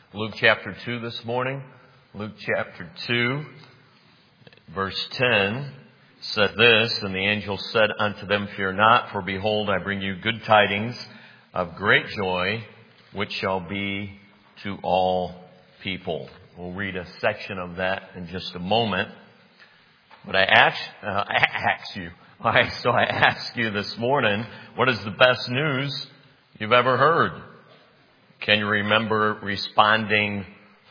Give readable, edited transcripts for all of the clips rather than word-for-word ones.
Luke chapter 2 this morning. Luke chapter 2, verse 10 said this, "And the angel said unto them, Fear not, for behold, I bring you good tidings of great joy, which shall be to all people." We'll read a section of that in just a moment. But I ask you this morning, what is the best news you've ever heard? Can you remember responding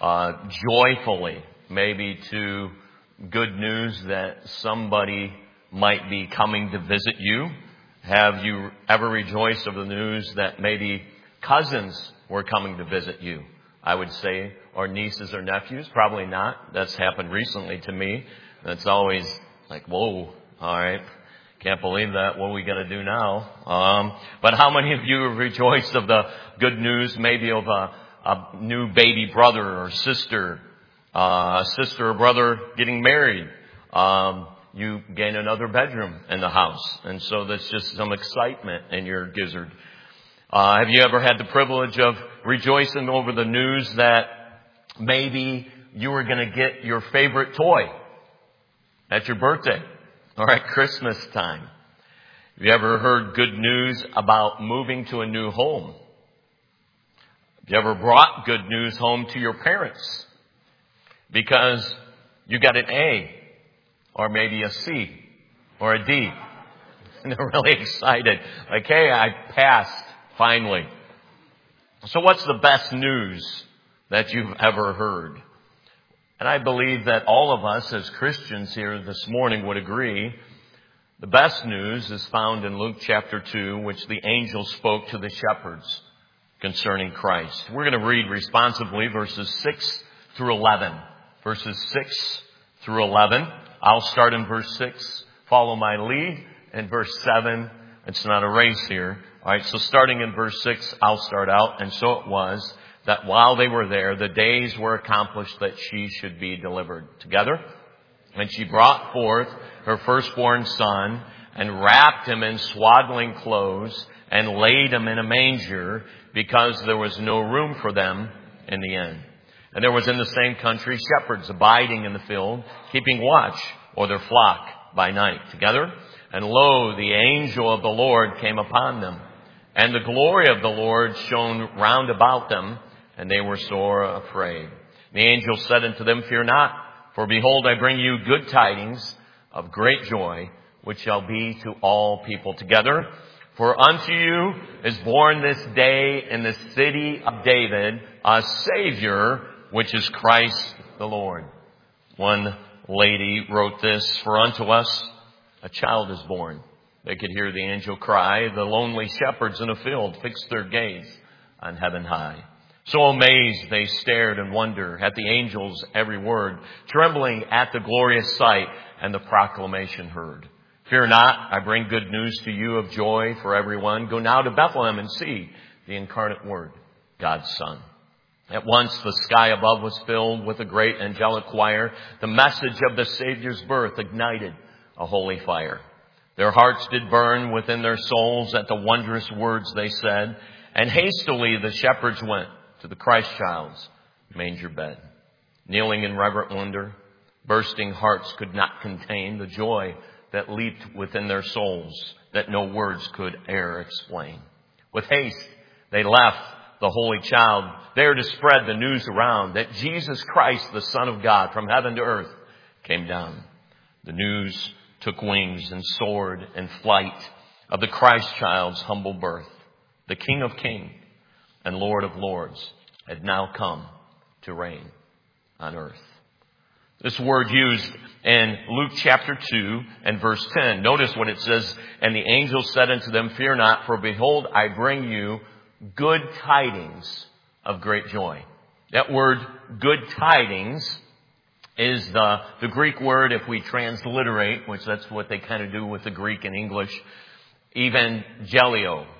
joyfully, maybe to good news that somebody might be coming to visit you? Have you ever rejoiced over the news that maybe cousins were coming to visit you? I would say, or nieces or nephews. Probably not. That's happened recently to me. That's always like, whoa, all right. Can't believe that. What are we going to do now? But how many of you have rejoiced of the good news, maybe of a new baby brother or sister, a sister or brother getting married? You gain another bedroom in the house. And so there's just some excitement in your gizzard. Have you ever had the privilege of rejoicing over the news that maybe you were going to get your favorite toy at your birthday or at Christmas time? Have you ever heard good news about moving to a new home? Have you ever brought good news home to your parents because you got an A or maybe a C or a D? And they're really excited. Like, hey, I passed finally. So what's the best news that you've ever heard? And I believe that all of us as Christians here this morning would agree the best news is found in Luke chapter 2, which the angel spoke to the shepherds concerning Christ. We're going to read responsively verses 6 through 11. Verses 6 through 11. I'll start in verse 6. Follow my lead. In verse 7, it's not a race here. All right, so starting in verse 6, I'll start out. And so it was that while they were there, the days were accomplished that she should be delivered. Together. And she brought forth her firstborn son and wrapped him in swaddling clothes and laid him in a manger because there was no room for them in the inn. And there was in the same country shepherds abiding in the field, keeping watch or their flock by night. Together. And lo, the angel of the Lord came upon them, and the glory of the Lord shone round about them, and they were sore afraid. The angel said unto them, Fear not, for behold, I bring you good tidings of great joy, which shall be to all people. Together. For unto you is born this day in the city of David a Savior, which is Christ the Lord. One lady wrote this, For unto us a child is born. They could hear the angel cry. The lonely shepherds in a field fixed their gaze on heaven high. So amazed they stared in wonder at the angel's every word, trembling at the glorious sight and the proclamation heard. Fear not, I bring good news to you of joy for everyone. Go now to Bethlehem and see the incarnate Word, God's Son. At once the sky above was filled with a great angelic choir. The message of the Savior's birth ignited a holy fire. Their hearts did burn within their souls at the wondrous words they said. And hastily the shepherds went to the Christ child's manger bed. Kneeling in reverent wonder, bursting hearts could not contain the joy that leaped within their souls that no words could e'er explain. With haste they left the holy child there to spread the news around that Jesus Christ, the Son of God, from heaven to earth came down. The news took wings and soared in flight of the Christ child's humble birth. The King of Kings and Lord of Lords had now come to reign on earth. This word used in Luke chapter 2 and verse 10. Notice what it says, And the angel said unto them, Fear not, for behold, I bring you good tidings of great joy. That word, good tidings, is the Greek word, if we transliterate, which that's what they kind of do with the Greek and English, evangelio.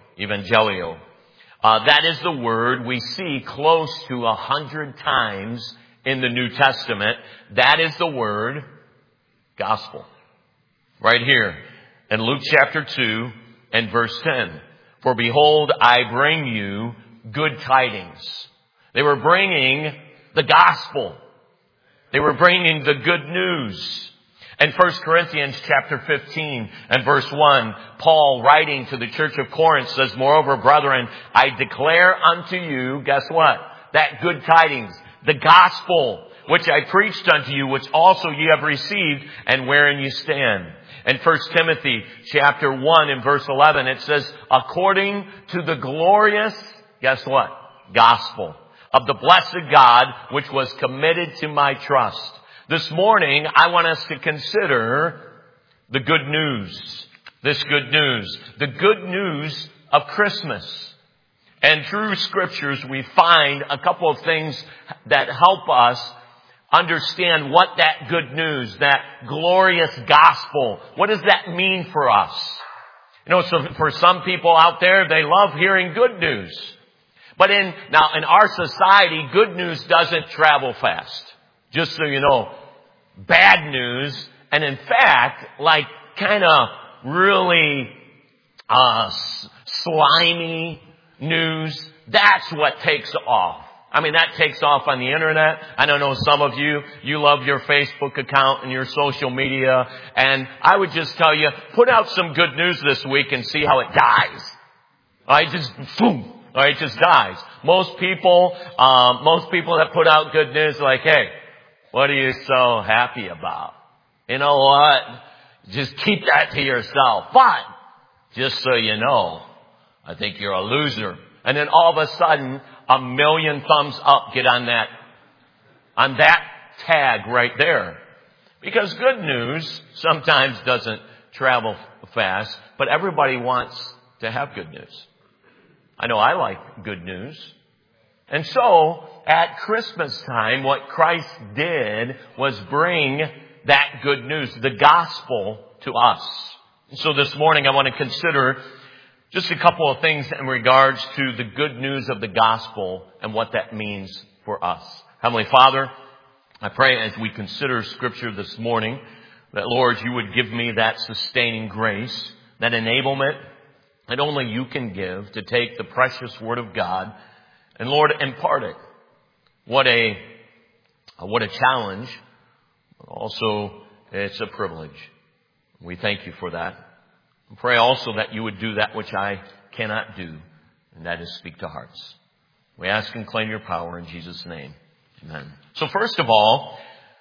That is the word we see close to 100 times in the New Testament. That is the word gospel. Right here in Luke chapter 2 and verse 10. For behold, I bring you good tidings. They were bringing the gospel. They were bringing the good news. In 1 Corinthians chapter 15 and verse 1, Paul, writing to the church of Corinth, says, "Moreover, brethren, I declare unto you," guess what? That good tidings, the gospel, which I preached unto you, which also ye have received, and wherein ye stand. In 1 Timothy chapter 1 and verse 11, it says, "According to the glorious," guess what? Gospel of the blessed God, which was committed to my trust. This morning, I want us to consider the good news. This good news. The good news of Christmas. And through scriptures, we find a couple of things that help us understand what that good news, that glorious gospel, what does that mean for us? You know, so for some people out there, they love hearing good news. But in our society, good news doesn't travel fast. Just so you know, bad news, and in fact, like kind of really slimy news, that's what takes off. I mean, that takes off on the internet. I don't know, some of you love your Facebook account and your social media, and I would just tell you, put out some good news this week and see how it dies. Alright, just boom. Alright, it just dies. Most people that put out good news are like, "Hey, what are you so happy about? You know what? Just keep that to yourself. But, just so you know, I think you're a loser." And then all of a sudden, 1 million thumbs up get on that tag right there. Because good news sometimes doesn't travel fast, but everybody wants to have good news. I know I like good news. And so, at Christmas time, what Christ did was bring that good news, the gospel, to us. And so this morning I want to consider just a couple of things in regards to the good news of the gospel and what that means for us. Heavenly Father, I pray as we consider Scripture this morning that, Lord, you would give me that sustaining grace, that enablement that only you can give to take the precious Word of God and, Lord, impart it. What a challenge. Also, it's a privilege. We thank you for that. I pray also that you would do that which I cannot do, and that is speak to hearts. We ask and claim your power in Jesus' name. Amen. So first of all,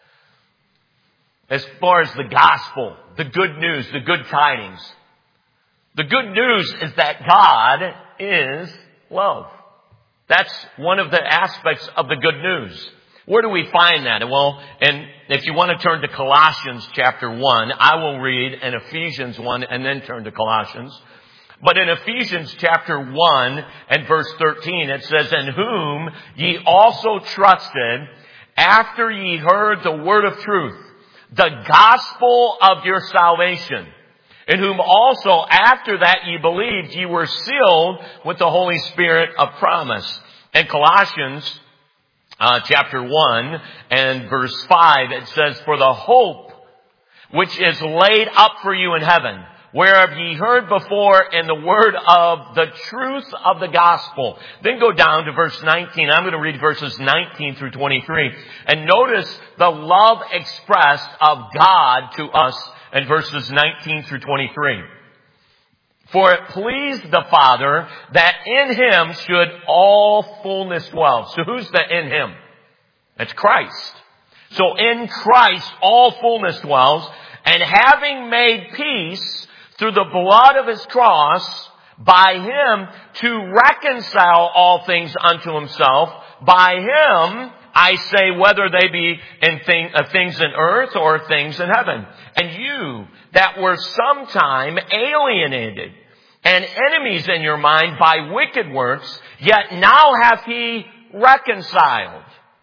as far as the gospel, the good news, the good tidings, the good news is that God is love. That's one of the aspects of the good news. Where do we find that? Well, and if you want to turn to Colossians chapter 1, I will read in Ephesians 1 and then turn to Colossians. But in Ephesians chapter 1 and verse 13, it says, "In whom ye also trusted, after ye heard the word of truth, the gospel of your salvation, in whom also after that ye believed, ye were sealed with the Holy Spirit of promise." In Colossians chapter 1 and verse 5, it says, "For the hope which is laid up for you in heaven, whereof ye heard before in the word of the truth of the gospel." Then go down to verse 19. I'm going to read verses 19 through 23. And notice the love expressed of God to us in verses 19 through 23. "For it pleased the Father that in him should all fullness dwell." So who's the in him? It's Christ. So in Christ all fullness dwells, "and having made peace through the blood of his cross, by him to reconcile all things unto himself. By him, I say, whether they be in things in earth or things in heaven. And you that were sometime alienated and enemies in your mind by wicked works, yet now hath he reconciled."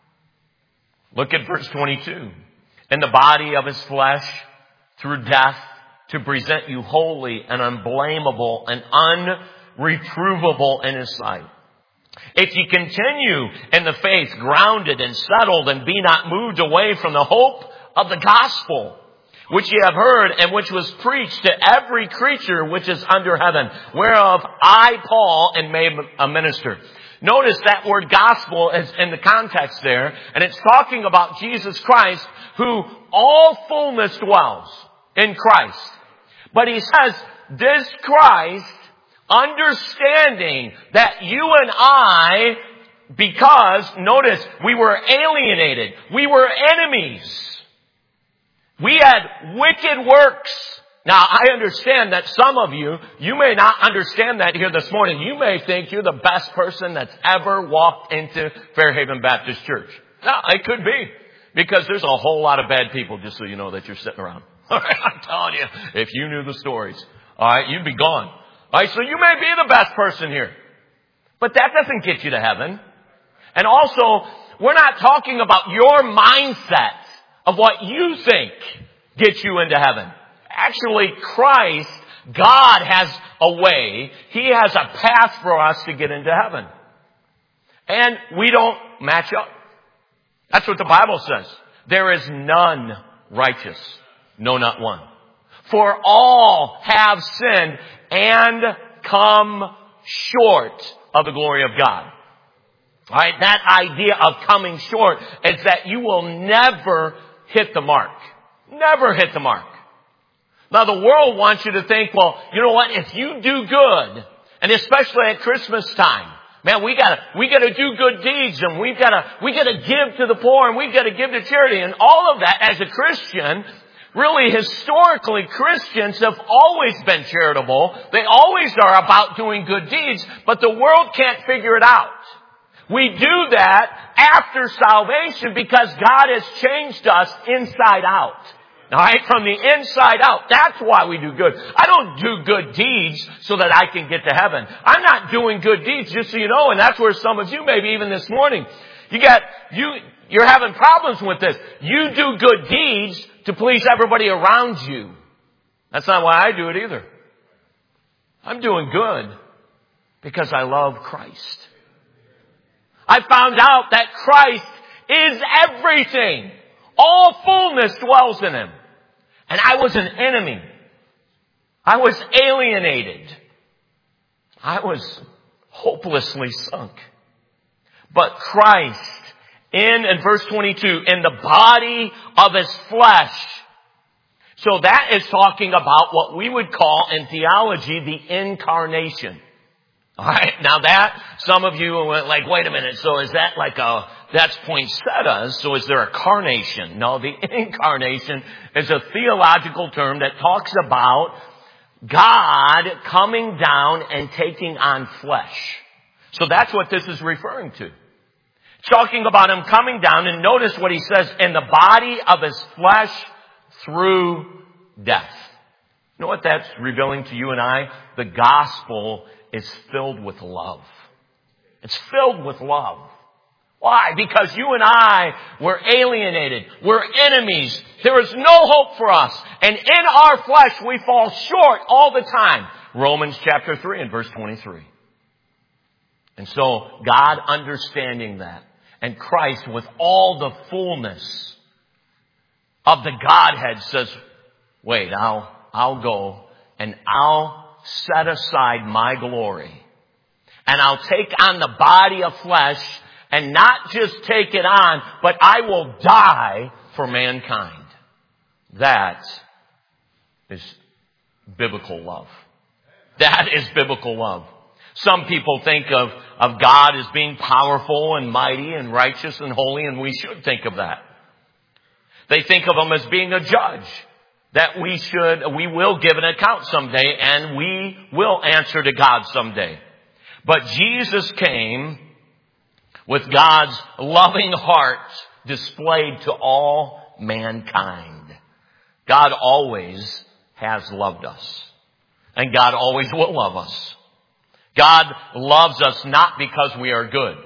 Look at verse 22. "In the body of his flesh through death, to present you holy and unblameable and unreprovable in his sight. If ye continue in the faith, grounded and settled, and be not moved away from the hope of the gospel, which ye have heard, and which was preached to every creature which is under heaven, whereof I, Paul, am made a minister." Notice that word gospel is in the context there, and it's talking about Jesus Christ, who all fullness dwells in Christ. But he says, this Christ, understanding that you and I, because, notice, we were alienated, we were enemies, we had wicked works. Now, I understand that some of you may not understand that here this morning. You may think you're the best person that's ever walked into Fairhaven Baptist Church. Now, it could be, because there's a whole lot of bad people, just so you know, that you're sitting around. All right, I'm telling you, if you knew the stories, all right, you'd be gone. All right, so you may be the best person here. But that doesn't get you to heaven. And also, we're not talking about your mindset of what you think gets you into heaven. Actually, Christ, God has a way. He has a path for us to get into heaven. And we don't match up. That's what the Bible says. There is none righteous. No, not one. For all have sinned and come short of the glory of God. All right, that idea of coming short is that you will never hit the mark. Never hit the mark. Now, the world wants you to think, well, you know what? If you do good, and especially at Christmas time, man, we gotta do good deeds, and we gotta give to the poor, and we've got to give to charity, and all of that. As a Christian, really, historically, Christians have always been charitable. They always are about doing good deeds, but the world can't figure it out. We do that after salvation because God has changed us inside out. All right, from the inside out. That's why we do good. I don't do good deeds so that I can get to heaven. I'm not doing good deeds, just so you know, and that's where some of you, maybe even this morning, you're having problems with this. You do good deeds to please everybody around you. That's not why I do it either. I'm doing good because I love Christ. I found out that Christ is everything. All fullness dwells in Him. And I was an enemy. I was alienated. I was hopelessly sunk. But Christ, in verse 22, in the body of His flesh. So that is talking about what we would call in theology the incarnation. All right, now that, some of you went like, wait a minute, so is that like that's poinsettias, so is there a carnation? No, the incarnation is a theological term that talks about God coming down and taking on flesh. So that's what this is referring to. It's talking about Him coming down, and notice what He says, in the body of His flesh through death. You know what that's revealing to you and I? The gospel is filled with love. It's filled with love. Why? Because you and I were alienated. We're enemies. There is no hope for us. And in our flesh, we fall short all the time. Romans chapter 3 and verse 23. And so, God understanding that, and Christ with all the fullness of the Godhead says, wait, I'll go and I'll set aside my glory. And I'll take on the body of flesh, and not just take it on, but I will die for mankind. That is biblical love. That is biblical love. Some people think of God as being powerful and mighty and righteous and holy, and we should think of that. They think of Him as being a judge, that we will give an account someday, and we will answer to God someday. But Jesus came with God's loving heart displayed to all mankind. God always has loved us, and God always will love us. God loves us not because we are good.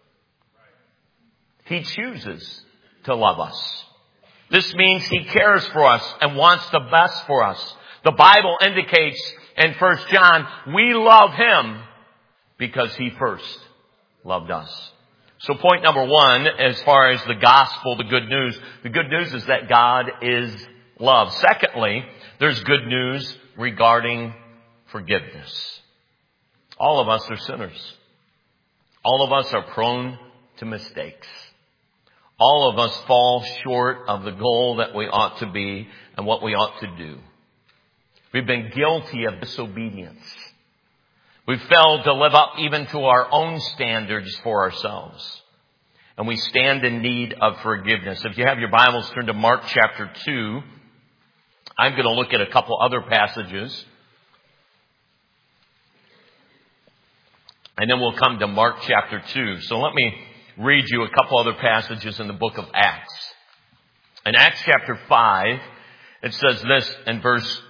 He chooses to love us. This means He cares for us and wants the best for us. The Bible indicates in 1 John, we love Him because He first loved us. So point number one, as far as the gospel, the good news is that God is love. Secondly, there's good news regarding forgiveness. All of us are sinners. All of us are prone to mistakes. All of us fall short of the goal that we ought to be and what we ought to do. We've been guilty of disobedience. We've failed to live up even to our own standards for ourselves. And we stand in need of forgiveness. If you have your Bibles, turn to Mark chapter 2. I'm going to look at a couple other passages. And then we'll come to Mark chapter 2. So let me read you a couple other passages in the book of Acts. In Acts chapter 5, it says this in verse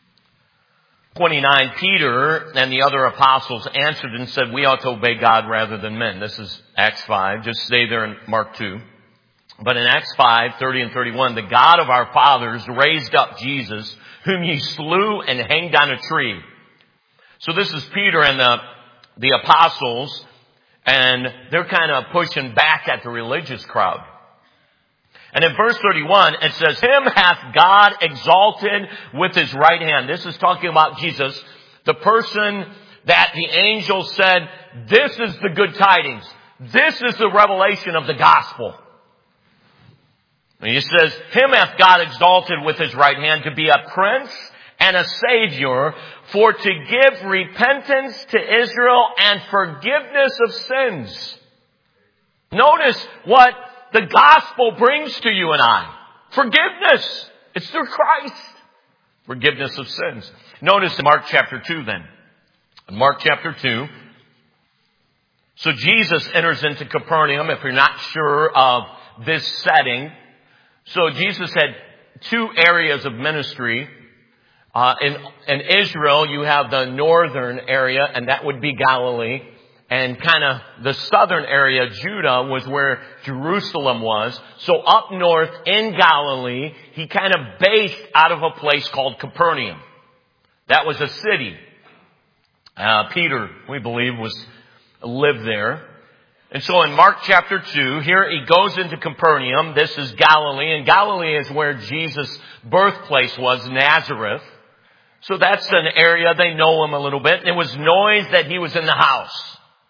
29, Peter and the other apostles answered and said, we ought to obey God rather than men. This is Acts 5. Just stay there in Mark 2. But in Acts 5, 30 and 31, the God of our fathers raised up Jesus, whom ye slew and hanged on a tree. So this is Peter and the apostles, and they're kind of pushing back at the religious crowd. And in verse 31, it says, him hath God exalted with his right hand. This is talking about Jesus, the person that the angel said, this is the good tidings. This is the revelation of the gospel. And he says, him hath God exalted with his right hand to be a prince and a savior, for to give repentance to Israel and forgiveness of sins. Notice what the gospel brings to you and I. Forgiveness. It's through Christ. Forgiveness of sins. Notice in Mark chapter 2 then. In Mark chapter 2. So Jesus enters into Capernaum, if you're not sure of this setting. So Jesus had two areas of ministry. In Israel, you have the northern area, and that would be Galilee. And kind of the southern area, Judah, was where Jerusalem was. So up north in Galilee, he kind of based out of a place called Capernaum. That was a city. Peter, we believe, lived there. And so in Mark chapter 2, here he goes into Capernaum. This is Galilee. And Galilee is where Jesus' birthplace was, Nazareth. So that's an area, they know him a little bit. And it was noise that he was in the house.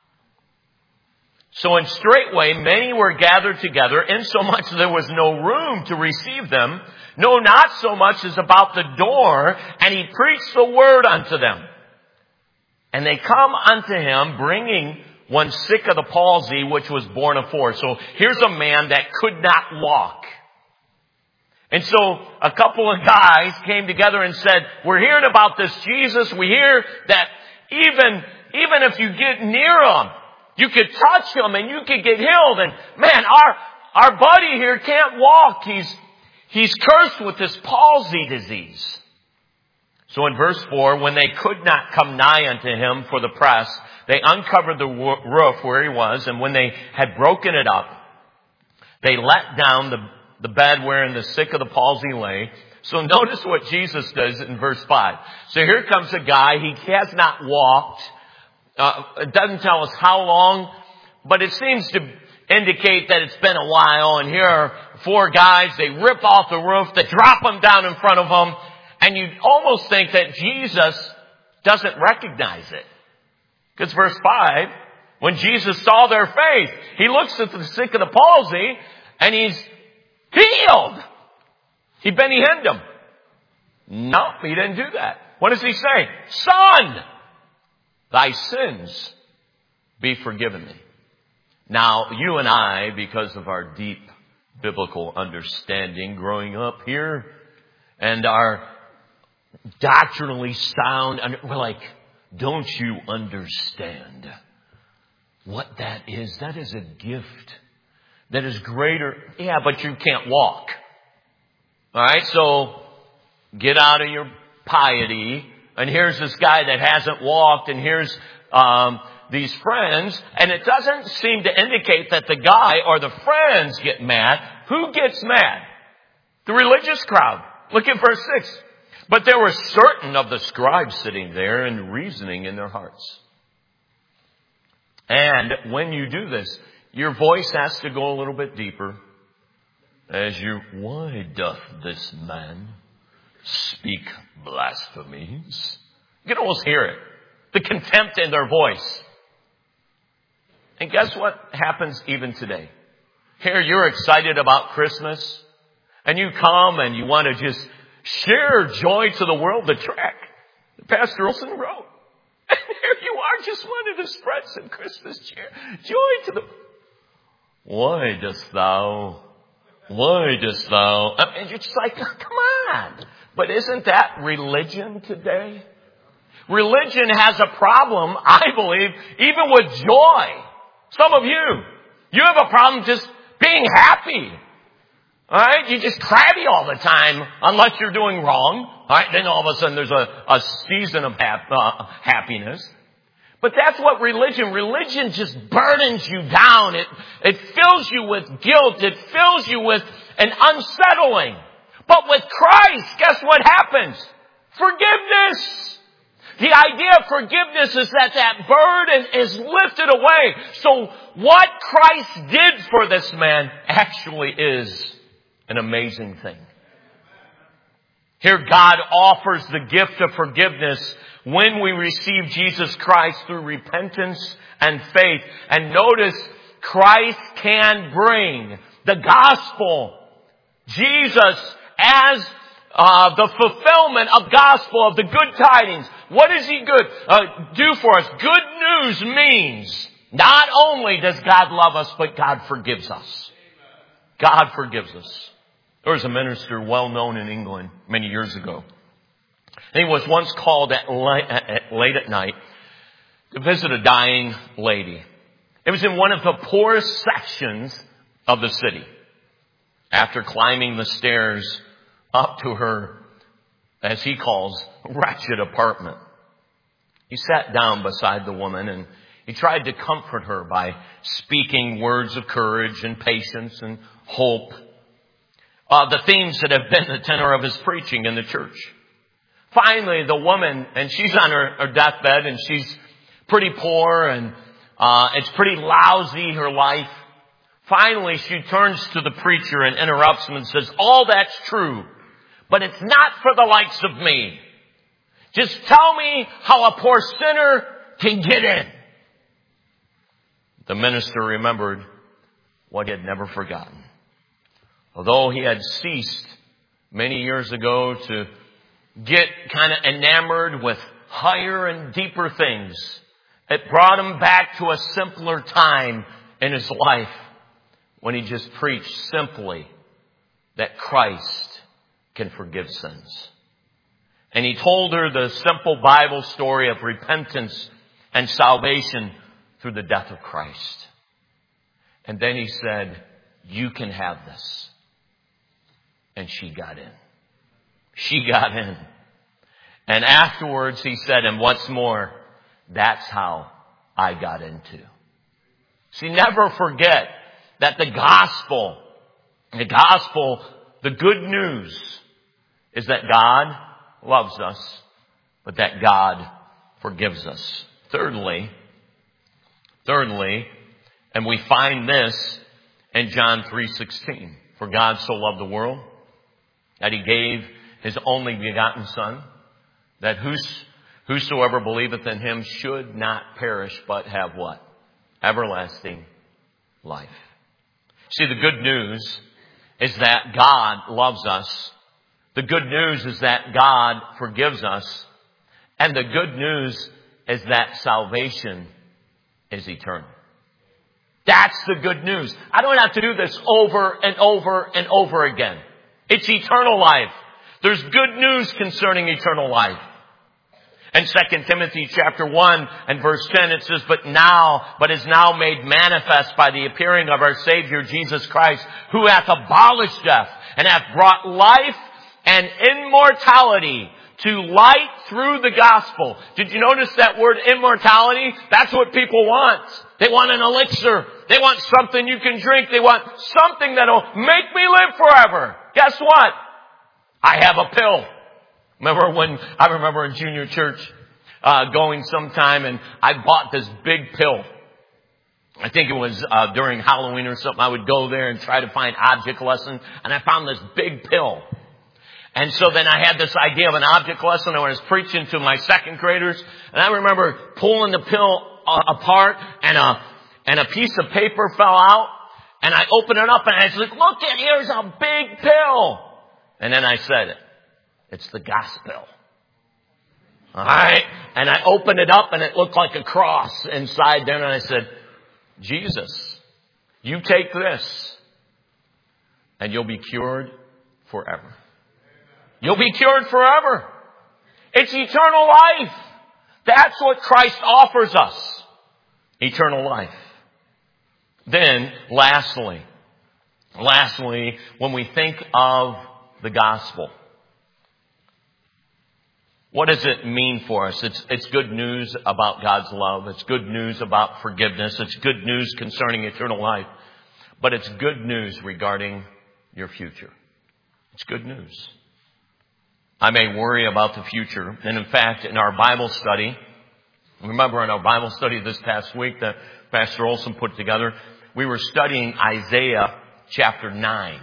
So in straightway, many were gathered together, insomuch there was no room to receive them. No, not so much as about the door. And he preached the word unto them. And they come unto him, bringing one sick of the palsy, which was born afore. So here's a man that could not walk. And so a couple of guys came together and said, we're hearing about this Jesus. We hear that even if you get near him, you could touch him and you could get healed. And man, our buddy here can't walk. He's cursed with this palsy disease. So in verse 4, when they could not come nigh unto him for the press, they uncovered the roof where he was. And when they had broken it up, they let down the bed wherein the sick of the palsy lay. So notice what Jesus does in verse 5. So here comes a guy. He has not walked. It doesn't tell us how long, but it seems to indicate that it's been a while. And here are four guys. They rip off the roof. They drop him down in front of them. And you almost think that Jesus doesn't recognize it. Because verse 5, when Jesus saw their faith, he looks at the sick of the palsy and he's healed. He Benny Hinned him. No, he didn't do that. What does he say? Son, thy sins be forgiven thee. Now, you and I, because of our deep biblical understanding growing up here and our doctrinally sound, we're like, don't you understand what that is? That is a gift that is greater. Yeah, but you can't walk. All right, so get out of your piety. And here's this guy that hasn't walked, and here's these friends. And it doesn't seem to indicate that the guy or the friends get mad. Who gets mad? The religious crowd. Look at verse 6. But there were certain of the scribes sitting there and reasoning in their hearts. And when you do this, your voice has to go a little bit deeper. Why doth this man speak blasphemies? You can almost hear it. The contempt in their voice. And guess what happens even today? Here you're excited about Christmas, and you come and you want to just share joy to the world, the track that Pastor Olson wrote. And here you are just wanting to spread some Christmas cheer, joy to the... Why dost thou? And you're just like, come on. But isn't that religion today? Religion has a problem, I believe, even with joy. Some of you have a problem just being happy. All right? You're just crabby all the time unless you're doing wrong. All right? Then all of a sudden there's a season of happiness. But that's what religion just burdens you down. It fills you with guilt. It fills you with an unsettling. But with Christ, guess what happens? Forgiveness. The idea of forgiveness is that burden is lifted away. So what Christ did for this man actually is an amazing thing. Here God offers the gift of forgiveness when we receive Jesus Christ through repentance and faith. And notice, Christ can bring the gospel, Jesus as the fulfillment of gospel, of the good tidings. What does He do for us? Good news means not only does God love us, but God forgives us. God forgives us. There was a minister well known in England many years ago. And he was once called late at night to visit a dying lady. It was in one of the poorest sections of the city. After climbing the stairs up to her, as he calls, wretched apartment, he sat down beside the woman and he tried to comfort her by speaking words of courage and patience and hope. The themes that have been the tenor of his preaching in the church. Finally, the woman, and she's on her deathbed, and she's pretty poor, and it's pretty lousy, her life. Finally, she turns to the preacher and interrupts him and says, "All that's true, but it's not for the likes of me. Just tell me how a poor sinner can get in." The minister remembered what he had never forgotten. Although he had ceased many years ago to get kind of enamored with higher and deeper things, it brought him back to a simpler time in his life when he just preached simply that Christ can forgive sins. And he told her the simple Bible story of repentance and salvation through the death of Christ. And then he said, "You can have this." And she got in. She got in. And afterwards he said, "And what's more, that's how I got in too." See, never forget that the gospel, the good news is that God loves us, but that God forgives us. Thirdly, and we find this in John 3:16. For God so loved the world that He gave His only begotten Son, that whosoever believeth in Him should not perish, but have what? Everlasting life. See, the good news is that God loves us. The good news is that God forgives us. And the good news is that salvation is eternal. That's the good news. I don't have to do this over and over and over again. It's eternal life. There's good news concerning eternal life. In 2 Timothy chapter 1 and verse 10 it says, but is now made manifest by the appearing of our Savior Jesus Christ, who hath abolished death and hath brought life and immortality to light through the gospel. Did you notice that word immortality? That's what people want. They want an elixir. They want something you can drink. They want something that'll make me live forever. Guess what? I have a pill. I remember in junior church going sometime, and I bought this big pill. I think it was during Halloween or something. I would go there and try to find object lesson, and I found this big pill. And so then I had this idea of an object lesson. I was preaching to my second graders, and I remember pulling the pill apart, and and a piece of paper fell out, and I opened it up, and I was like, look at, here's a big pill. And then I said, it's the gospel. All right? And I opened it up, and it looked like a cross inside there, and I said, Jesus, you take this, and you'll be cured forever. You'll be cured forever. It's eternal life. That's what Christ offers us. Eternal life. Then, lastly, when we think of the gospel, what does it mean for us? It's good news about God's love. It's good news about forgiveness. It's good news concerning eternal life. But it's good news regarding your future. It's good news. I may worry about the future. And in fact, in our Bible study, remember in our Bible study this past week that Pastor Olson put together, we were studying Isaiah chapter 9.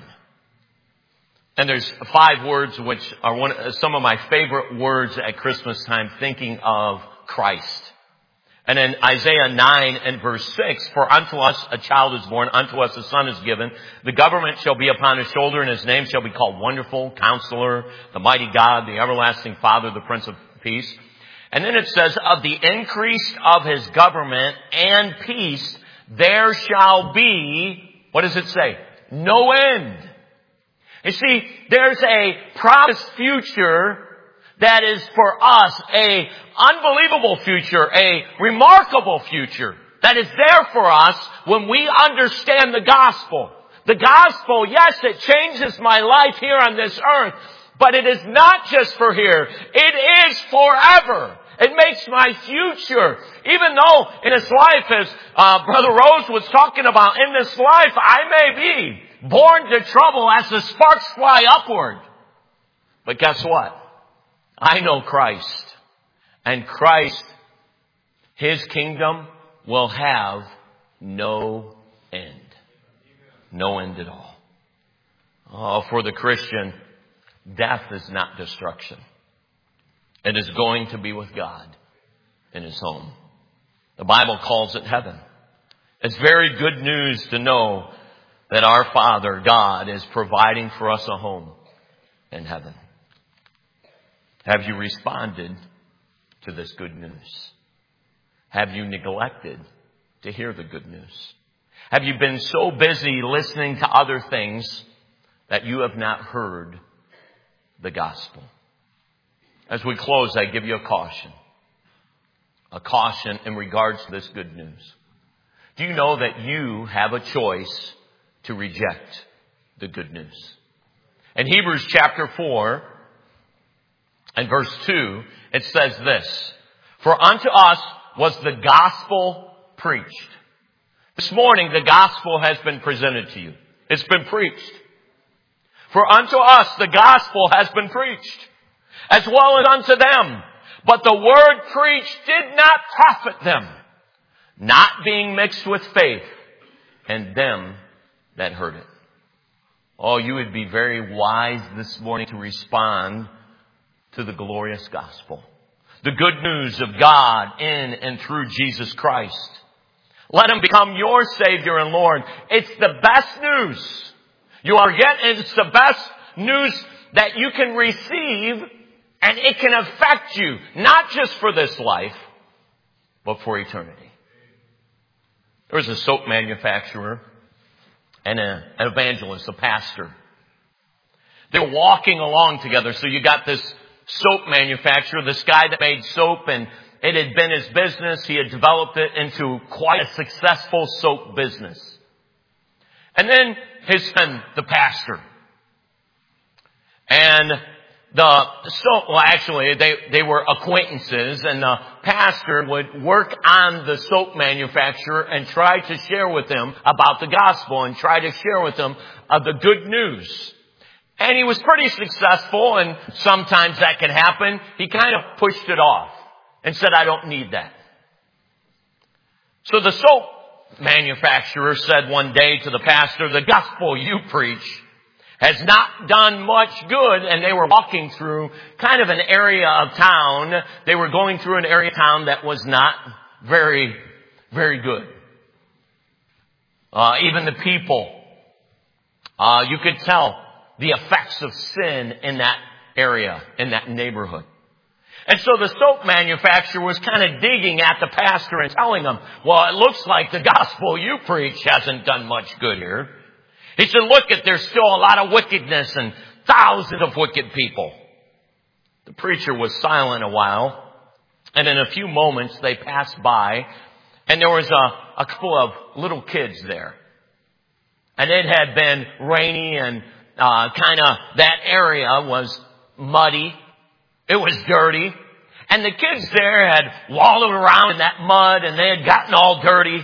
And there's 5 words which are some of my favorite words at Christmas time, thinking of Christ. And in Isaiah 9 and verse 6, for unto us a child is born, unto us a son is given. The government shall be upon his shoulder, and his name shall be called Wonderful, Counselor, the Mighty God, the Everlasting Father, the Prince of Peace. And then it says, of the increase of his government and peace, there shall be, what does it say? No end. You see, there's a promised future that is for us a unbelievable future, a remarkable future that is there for us when we understand the gospel. The gospel, yes, it changes my life here on this earth, but it is not just for here. It is forever. It makes my future. Even though in this life, as Brother Rose was talking about, in this life I may be born to trouble as the sparks fly upward. But guess what? I know Christ. And Christ, His kingdom will have no end. No end at all. Oh, for the Christian, death is not destruction. It is going to be with God in His home. The Bible calls it heaven. It's very good news to know that our Father, God, is providing for us a home in heaven. Have you responded to this good news? Have you neglected to hear the good news? Have you been so busy listening to other things that you have not heard the gospel? As we close, I give you a caution. A caution in regards to this good news. Do you know that you have a choice to reject the good news? In Hebrews chapter 4 and verse 2, it says this, for unto us was the gospel preached. This morning, the gospel has been presented to you. It's been preached. For unto us the gospel has been preached, as well as unto them. But the word preached did not profit them, not being mixed with faith in them that heard it. Oh, you would be very wise this morning to respond to the glorious gospel. The good news of God in and through Jesus Christ. Let Him become your Savior and Lord. It's the best news. It's the best news that you can receive, and it can affect you, not just for this life, but for eternity. There was a soap manufacturer and an evangelist, a pastor. They were walking along together. So you got this soap manufacturer, this guy that made soap, and it had been his business. He had developed it into quite a successful soap business. And then his son, the pastor. And they were acquaintances, and the pastor would work on the soap manufacturer and try to share with them about the gospel and try to share with them the good news. And he was pretty successful, and sometimes that can happen. He kind of pushed it off and said, I don't need that. So the soap manufacturer said one day to the pastor, the gospel you preach has not done much good. And they were walking through kind of an area of town. They were going through an area of town that was not very, very good. even the people. You could tell the effects of sin in that area, in that neighborhood. And so the soap manufacturer was kind of digging at the pastor and telling him, well, it looks like the gospel you preach hasn't done much good here. He said, look, there's still a lot of wickedness and thousands of wicked people. The preacher was silent a while, and in a few moments they passed by, and there was a couple of little kids there. And it had been rainy, and kind of that area was muddy. It was dirty. And the kids there had wallowed around in that mud, and they had gotten all dirty.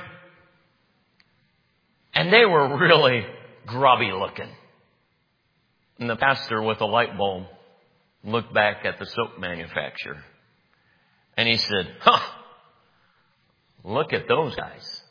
And they were really grubby looking. And the pastor, with a light bulb, looked back at the soap manufacturer. And he said, look at those guys.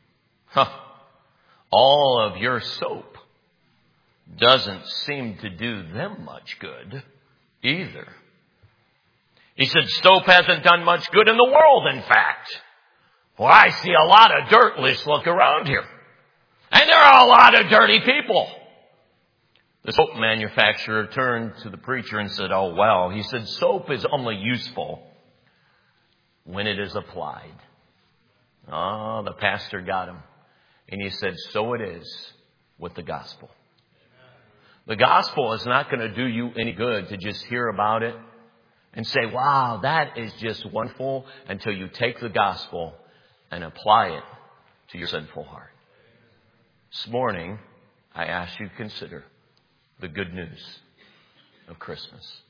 All of your soap doesn't seem to do them much good either. He said, soap hasn't done much good in the world, in fact. Well, I see a lot of dirt. Let's look around here. And there are a lot of dirty people. The soap manufacturer turned to the preacher and said, oh, well, he said, soap is only useful when it is applied. Oh, the pastor got him. And he said, so it is with the gospel. The gospel is not going to do you any good to just hear about it and say, wow, that is just wonderful, until you take the gospel and apply it to your sinful heart. This morning, I ask you to consider the good news of Christmas.